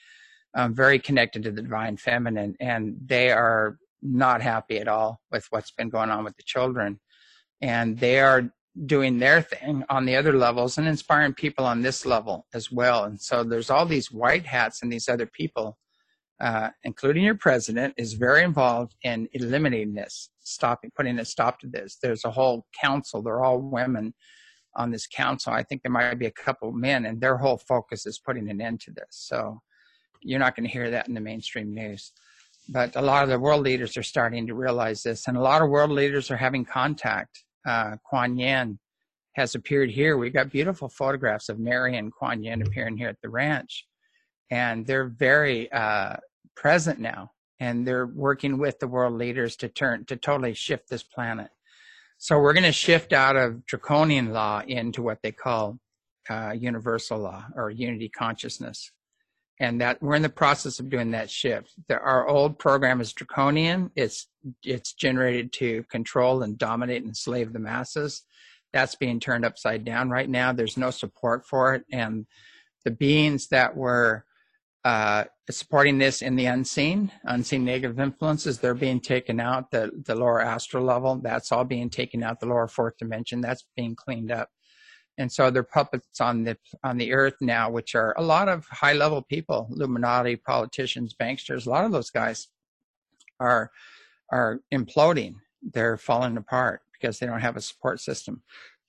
Speaker 1: um, very connected to the divine feminine, and they are not happy at all with what's been going on with the children. And they are doing their thing on the other levels and inspiring people on this level as well. And so there's all these white hats and these other people, uh, including your president, is very involved in eliminating this, stopping, putting a stop to this. There's a whole council. They're all women on this council. I think there might be a couple of men, and their whole focus is putting an end to this. So you're not going to hear that in the mainstream news. But a lot of the world leaders are starting to realize this, and a lot of world leaders are having contact. Uh, Kuan Yin has appeared here. We've got beautiful photographs of Mary and Kuan Yin appearing here at the ranch. And they're very uh, present now. And they're working with the world leaders to turn, to totally shift this planet. So we're going to shift out of draconian law into what they call uh, universal law or unity consciousness. And that we're in the process of doing that shift. The, our old program is draconian. It's it's generated to control and dominate and enslave the masses. That's being turned upside down right now. There's no support for it. And the beings that were uh, supporting this in the unseen, unseen negative influences, they're being taken out. The, the lower astral level, that's all being taken out. The lower fourth dimension, that's being cleaned up. And so they're puppets on the on the earth now, which are a lot of high-level people, Illuminati, politicians, banksters. A lot of those guys are are imploding. They're falling apart because they don't have a support system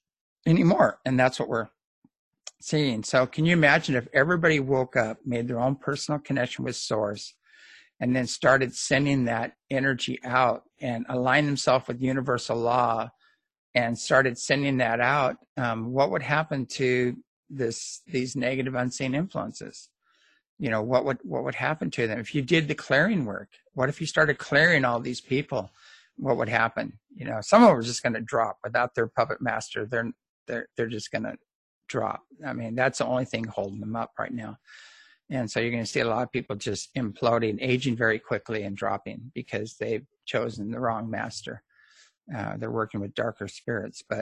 Speaker 1: anymore. And that's what we're seeing. So can you imagine if everybody woke up, made their own personal connection with Source, and then started sending that energy out and aligned themselves with universal law, and started sending that out, um, what would happen to this these negative unseen influences? You know, what would what would happen to them if you did the clearing work? What if you started clearing all these people? What would happen? You know, some of them are just going to drop without their puppet master. They're they're they're just going to drop. I mean, that's the only thing holding them up right now. And so you're going to see a lot of people just imploding, aging very quickly, and dropping because they've chosen the wrong master. Uh, they're working with darker spirits, but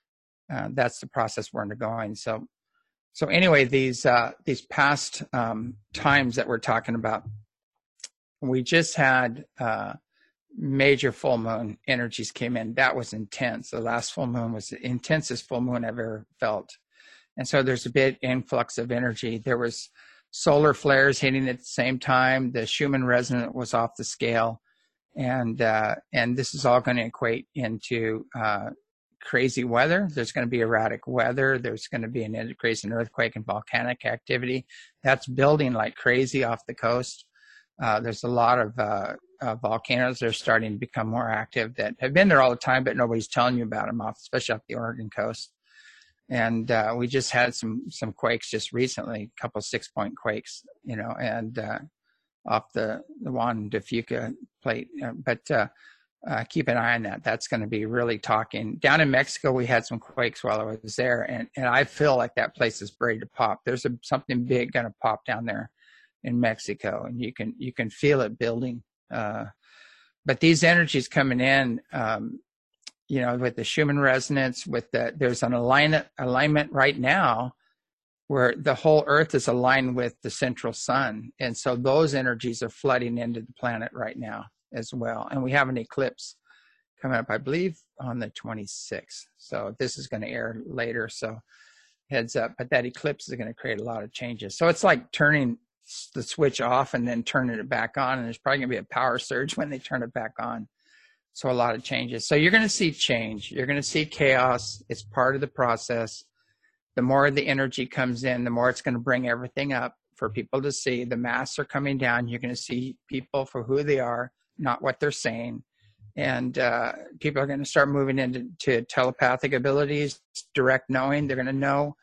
Speaker 1: uh, that's the process we're undergoing. So, so anyway, these uh, these past um, times that we're talking about, we just had uh, major full moon energies came in. That was intense. The last full moon was the intensest full moon I've ever felt, and so there's a big influx of energy. There was solar flares hitting at the same time. The Schumann resonance was off the scale. And uh, and this is all going to equate into uh, crazy weather. There's going to be erratic weather. There's going to be an increase in earthquake and volcanic activity. That's building like crazy off the coast. Uh, there's a lot of uh, uh, volcanoes that are starting to become more active that have been there all the time, but nobody's telling you about them, off, especially off the Oregon coast. And uh, we just had some some quakes just recently, a couple six point quakes, you know, and uh, off the, the Juan de Fuca plate. Uh, but uh, uh, keep an eye on that. That's going to be really talking. Down in Mexico, we had some quakes while I was there, and, and I feel like that place is ready to pop. There's a, something big going to pop down there in Mexico, and you can you can feel it building. Uh, but these energies coming in, um, you know, with the Schumann resonance, with the, there's an alignment, alignment right now where the whole earth is aligned with the central sun. And so those energies are flooding into the planet right now as well. And we have an eclipse coming up, I believe, on the twenty-sixth. So this is going to air later, so heads up. But that eclipse is going to create a lot of changes. So it's like turning the switch off and then turning it back on. And there's probably going to be a power surge when they turn it back on. So a lot of changes. So you're going to see change. You're going to see chaos. It's part of the process. The more the energy comes in, the more it's going to bring everything up for people to see. The masks are coming down. You're going to see people for who they are, not what they're saying. And uh, people are going to start moving into to telepathic abilities, direct knowing. They're going to know.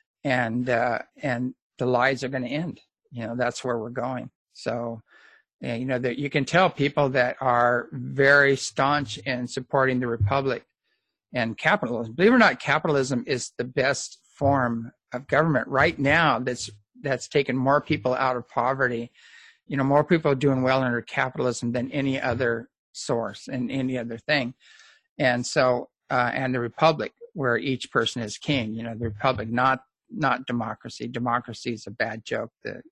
Speaker 1: And uh, and the lies are going to end. You know, that's where we're going. So, you know, that you can tell people that are very staunch in supporting the Republic and capitalism. Believe it or not, capitalism is the best form of government right now that's that's taken more people out of poverty. You know, more people are doing well under capitalism than any other source and any other thing. And so, uh, and the Republic, where each person is king, you know, the Republic, not not democracy. Democracy is a bad joke. The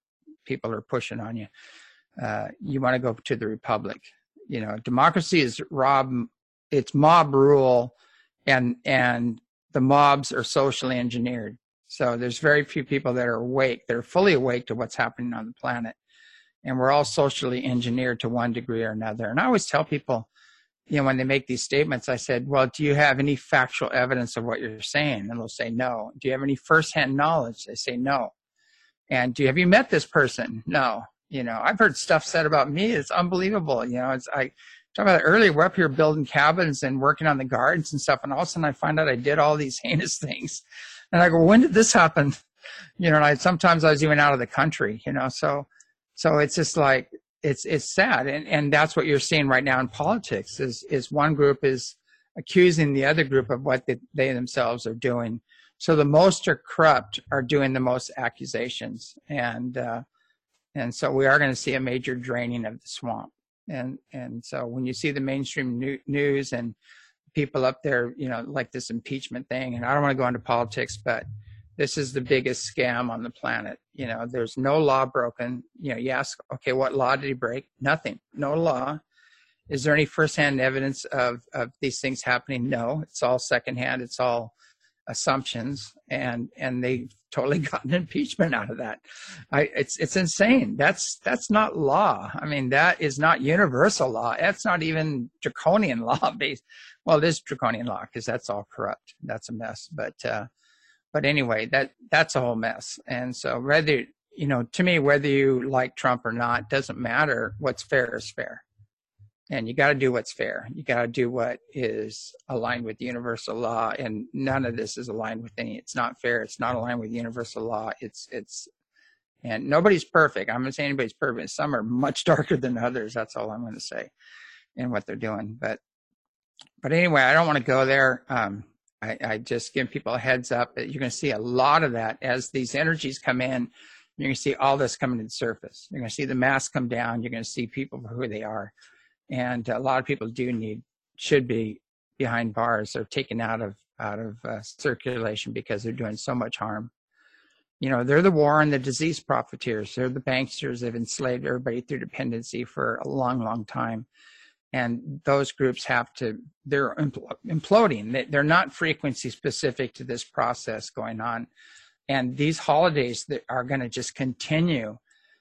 Speaker 1: people are pushing on you. Uh, you want to go to the republic. You know, democracy is rob, it's mob rule, and and the mobs are socially engineered. So there's very few people that are awake, that are fully awake to what's happening on the planet. And we're all socially engineered to one degree or another. And I always tell people, you know, when they make these statements, I said, well, do you have any factual evidence of what you're saying? And they'll say no. Do you have any firsthand knowledge? They say no. And do you, have you met this person? No. You know, I've heard stuff said about me. It's unbelievable. You know, it's, I talked about it earlier. We're up here building cabins and working on the gardens and stuff. And all of a sudden I find out I did all these heinous things. And I go, when did this happen? You know, and I, sometimes I was even out of the country, you know, so, so it's just like, it's, it's sad. And, and that's what you're seeing right now in politics is, is one group is accusing the other group of what they, they themselves are doing. So the most are corrupt are doing the most accusations. And, uh, and so we are going to see a major draining of the swamp. And, and so when you see the mainstream new, news and people up there, you know, like this impeachment thing, and I don't want to go into politics, but this is the biggest scam on the planet. You know, there's no law broken. You know, you ask, okay, what law did he break? Nothing, no law. Is there any firsthand evidence of, of these things happening? No, it's all secondhand. It's all assumptions, and and they totally got an impeachment out of that. I, it's it's insane. That's that's not law. I mean, that is not universal law. That's not even draconian law based. Well, it is draconian law because that's all corrupt. That's a mess. But uh, but anyway, that that's a whole mess. And so whether, you know, to me, whether you like Trump or not doesn't matter. What's fair is fair. And you got to do what's fair. You got to do what is aligned with universal law. And none of this is aligned with any. It's not fair. It's not aligned with universal law. It's, it's, and nobody's perfect. I'm not saying anybody's perfect. Some are much darker than others. That's all I'm going to say in what they're doing. But, but anyway, I don't want to go there. Um, I, I just give people a heads up that you're going to see a lot of that as these energies come in. You're going to see all this coming to the surface. You're going to see the mask come down. You're going to see people for who they are. And a lot of people do need, should be behind bars or taken out of out of uh, circulation because they're doing so much harm. You know, they're the war and the disease profiteers. They're the banksters. They've enslaved everybody through dependency for a long, long time. And those groups have to, they're imploding. They're not frequency specific to this process going on. And these holidays that are going to just continue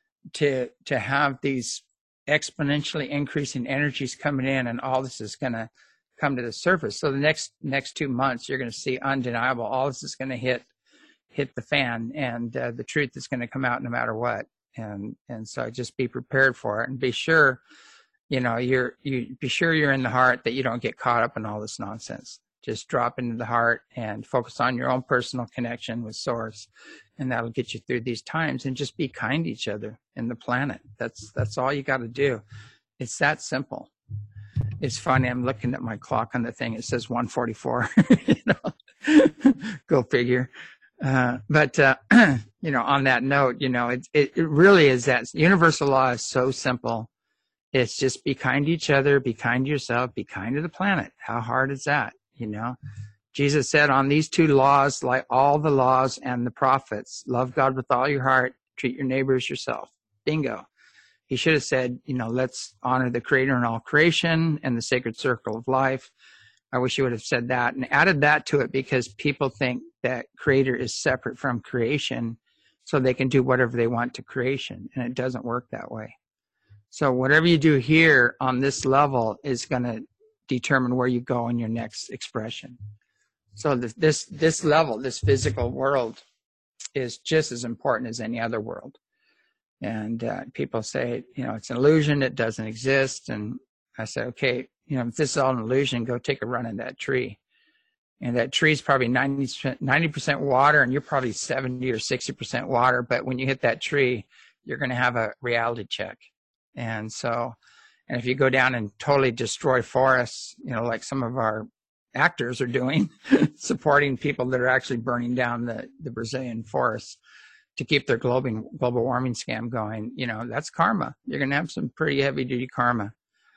Speaker 1: to to have these exponentially increasing energies coming in, and all this is going to come to the surface. So the next next two months, you're going to see undeniable. All this is going to hit hit the fan, and uh, the truth is going to come out no matter what. And and so just be prepared for it, and be sure, you know, you're you be sure you're in the heart that you don't get caught up in all this nonsense. Just drop into the heart and focus on your own personal connection with Source, and that'll get you through these times. And just be kind to each other and the planet. That's that's all you got to do. It's that simple. It's funny. I'm looking at my clock on the thing. It says one forty-four. You know, go figure. Uh, but uh, you know, on that note, you know, it, it it really is that universal law is so simple. It's just be kind to each other, be kind to yourself, be kind to the planet. How hard is that? You know, Jesus said on these two laws, like all the laws and the prophets, love God with all your heart, treat your neighbor as yourself. Bingo. He should have said, you know, let's honor the creator in all creation and the sacred circle of life. I wish he would have said that and added that to it, because people think that creator is separate from creation so they can do whatever they want to creation. And it doesn't work that way. So whatever you do here on this level is going to determine where you go in your next expression. So this, this this level, this physical world, is just as important as any other world. And uh, people say, you know, it's an illusion, it doesn't exist. And I say, okay, you know, if this is all an illusion, go take a run in that tree. And that tree is probably ninety percent water, and you're probably seventy or sixty percent water. But when you hit that tree, you're going to have a reality check. And so, and if you go down and totally destroy forests, you know, like some of our actors are doing, supporting people that are actually burning down the, the Brazilian forests to keep their global, global warming scam going, you know, that's karma. You're going to have some pretty heavy duty karma.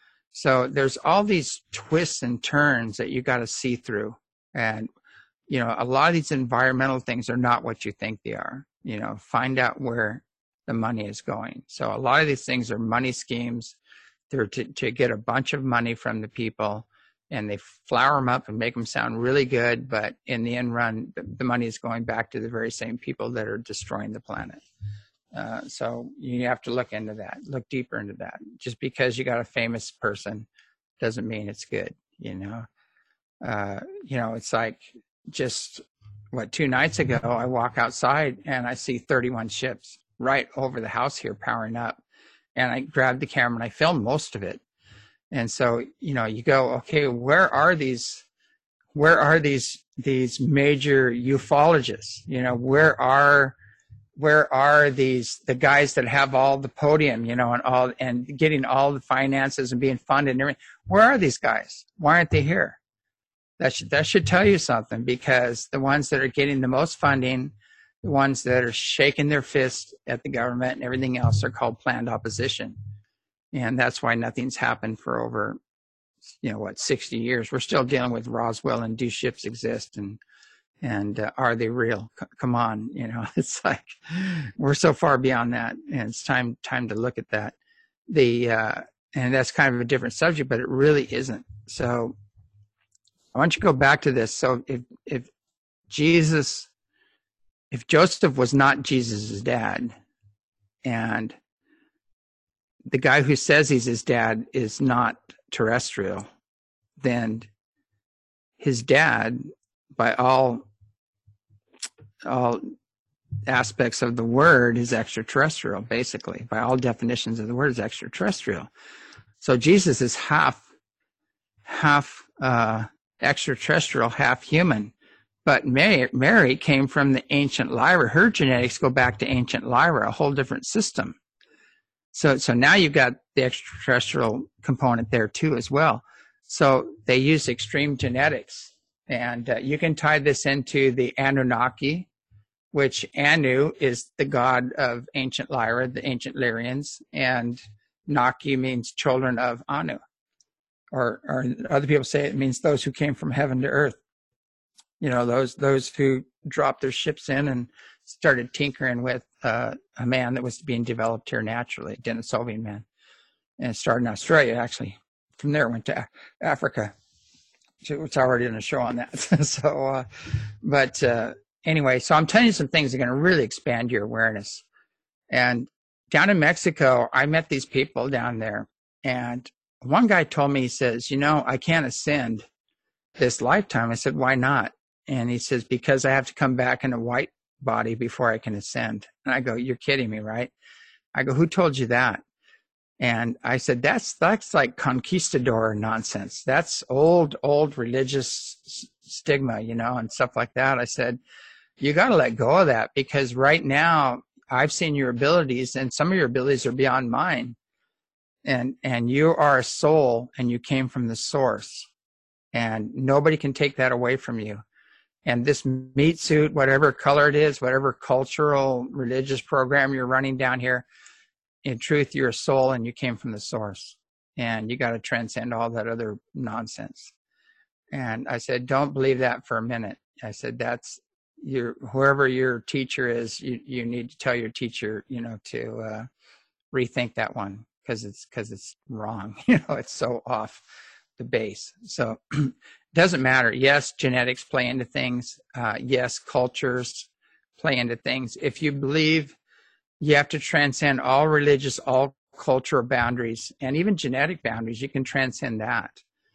Speaker 1: So there's all these twists and turns that you got to see through. And, you know, a lot of these environmental things are not what you think they are. You know, find out where the money is going. So a lot of these things are money schemes. They're to, to get a bunch of money from the people, and they flour them up and make them sound really good. But in the end run, the, the money is going back to the very same people that are destroying the planet. Uh, so you have to look into that, look deeper into that. Just because you got a famous person doesn't mean it's good, you know. Uh, you know, it's like just, what, two nights ago, I walk outside and I see thirty-one ships right over the house here powering up. And I grabbed the camera and I filmed most of it. And so, you know, you go, okay, where are these, where are these, these major ufologists? You know, where are, where are these, the guys that have all the podium, you know, and all, and getting all the finances and being funded and everything? Where are these guys? Why aren't they here? That should, that should tell you something, because the ones that are getting the most funding, the ones that are shaking their fist at the government and everything else, are called planned opposition. And that's why nothing's happened for over, you know, what, sixty years. We're still dealing with Roswell and do ships exist, and and uh, are they real? C- come on, you know, it's like we're so far beyond that, and it's time time to look at that. The uh, and that's kind of a different subject, but it really isn't. So I want you to go back to this. So if if Jesus, if Joseph was not Jesus's dad, and the guy who says he's his dad is not terrestrial, then his dad, by all all aspects of the word, is extraterrestrial, basically. By all definitions of the word, is extraterrestrial. So Jesus is half half uh, extraterrestrial, half human. But Mary, Mary came from the ancient Lyra. Her genetics go back to ancient Lyra, a whole different system. So, so now you've got the extraterrestrial component there too as well. So they use extreme genetics, and uh, you can tie this into the Anunnaki, which Anu is the god of ancient Lyra, the ancient Lyrians, and Naki means children of Anu, or, or other people say it means those who came from heaven to earth. You know, those those who dropped their ships in and started tinkering with uh, a man that was being developed here naturally, a Denisovian man. And it started in Australia, actually. From there, it went to Africa. It's already in a show on that. so, uh, but uh, anyway, so I'm telling you some things that are going to really expand your awareness. And down in Mexico, I met these people down there. And one guy told me, he says, you know, I can't ascend this lifetime. I said, why not? And he says, because I have to come back in a white body before I can ascend. And I go, you're kidding me, right? I go, who told you that? And I said, that's that's like conquistador nonsense. That's old, old religious stigma, you know, and stuff like that. I said, you got to let go of that, because right now I've seen your abilities, and some of your abilities are beyond mine. And and you are a soul, and you came from the source, and nobody can take that away from you. And this meat suit, whatever color it is, whatever cultural, religious program you're running down here, in truth, you're a soul and you came from the source. And you got to transcend all that other nonsense. And I said, don't believe that for a minute. I said, that's your, whoever your teacher is, you, you need to tell your teacher, you know, to uh, rethink that one, because it's, because it's wrong. You know, it's so off the base. So it doesn't matter. Yes, genetics play into things. Uh, yes, cultures play into things. If you believe, you have to transcend all religious, all cultural boundaries, and even genetic boundaries. You can transcend that.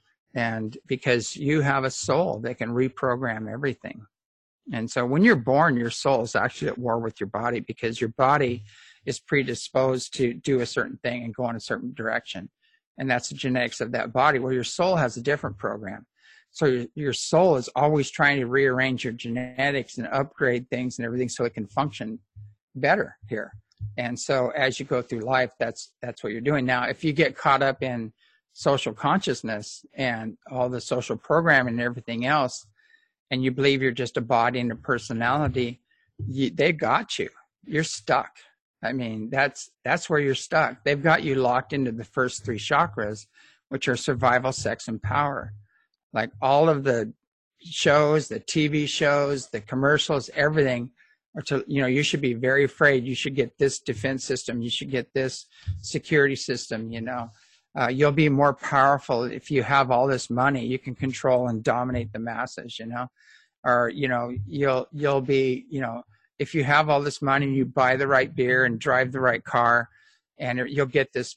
Speaker 1: And because you have a soul that can reprogram everything. And so when you're born, your soul is actually at war with your body, because your body is predisposed to do a certain thing and go in a certain direction. And that's the genetics of that body, where your soul has a different program. So your, your soul is always trying to rearrange your genetics and upgrade things and everything so it can function better here. And so as you go through life, that's that's what you're doing. Now, if you get caught up in social consciousness and all the social programming and everything else, and you believe you're just a body and a personality, you, they got you. You're stuck. I mean, that's that's where you're stuck. They've got you locked into the first three chakras, which are survival, sex, and power. Like all of the shows, the T V shows, the commercials, everything or to, you know, you should be very afraid. You should get this defense system. You should get this security system, you know. Uh, you'll be more powerful if you have all this money. You can control and dominate the masses, you know. Or, you know, you'll you'll be, you know, if you have all this money, you buy the right beer and drive the right car, and you'll get this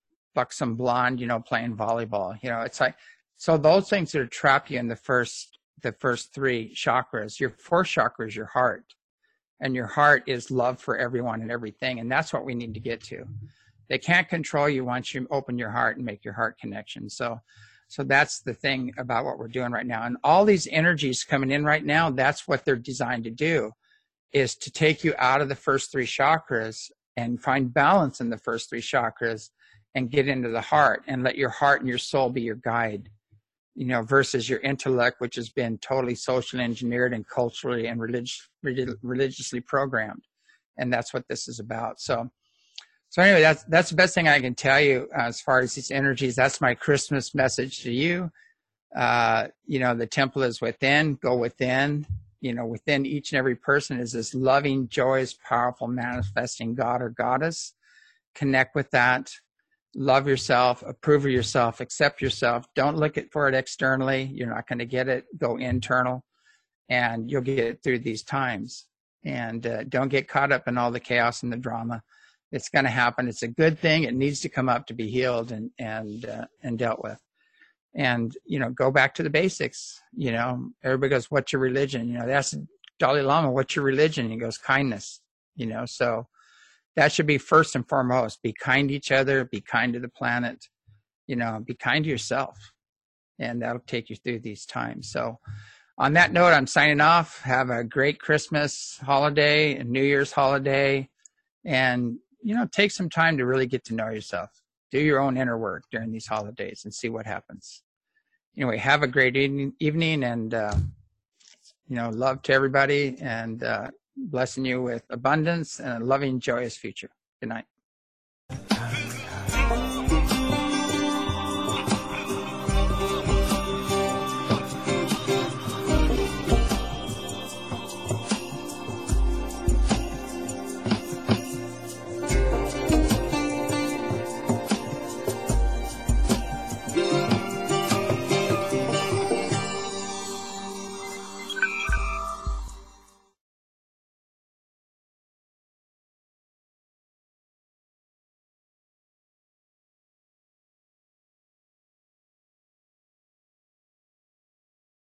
Speaker 1: buxom blonde, you know, playing volleyball. You know, it's like, so those things that trap you in the first the first three chakras. Your fourth chakra is your heart, and your heart is love for everyone and everything, and that's what we need to get to. They can't control you once you open your heart and make your heart connection. So, so that's the thing about what we're doing right now. And all these energies coming in right now, that's what they're designed to do, is to take you out of the first three chakras and find balance in the first three chakras and get into the heart and let your heart and your soul be your guide, you know, versus your intellect, which has been totally socially engineered and culturally and relig- religiously programmed. And that's what this is about. So, So anyway, that's that's the best thing I can tell you uh, as far as these energies. That's my Christmas message to you. Uh, you know, the temple is within. Go within. You know, within each and every person is this loving, joyous, powerful, manifesting God or goddess. Connect with that. Love yourself. Approve of yourself. Accept yourself. Don't look at, for it externally. You're not going to get it. Go internal, and you'll get it through these times. And uh, don't get caught up in all the chaos and the drama. It's going to happen. It's a good thing. It needs to come up to be healed and and uh, and dealt with. And, you know, go back to the basics. You know, everybody goes, what's your religion? You know, they ask Dalai Lama, what's your religion? And he goes, kindness. You know, so that should be first and foremost. Be kind to each other. Be kind to the planet. You know, be kind to yourself. And that'll take you through these times. So on that note, I'm signing off. Have a great Christmas holiday and New Year's holiday. And you know, take some time to really get to know yourself. Do your own inner work during these holidays and see what happens. Anyway, have a great evening and, uh, you know, love to everybody and uh, blessing you with abundance and a loving, joyous future. Good night.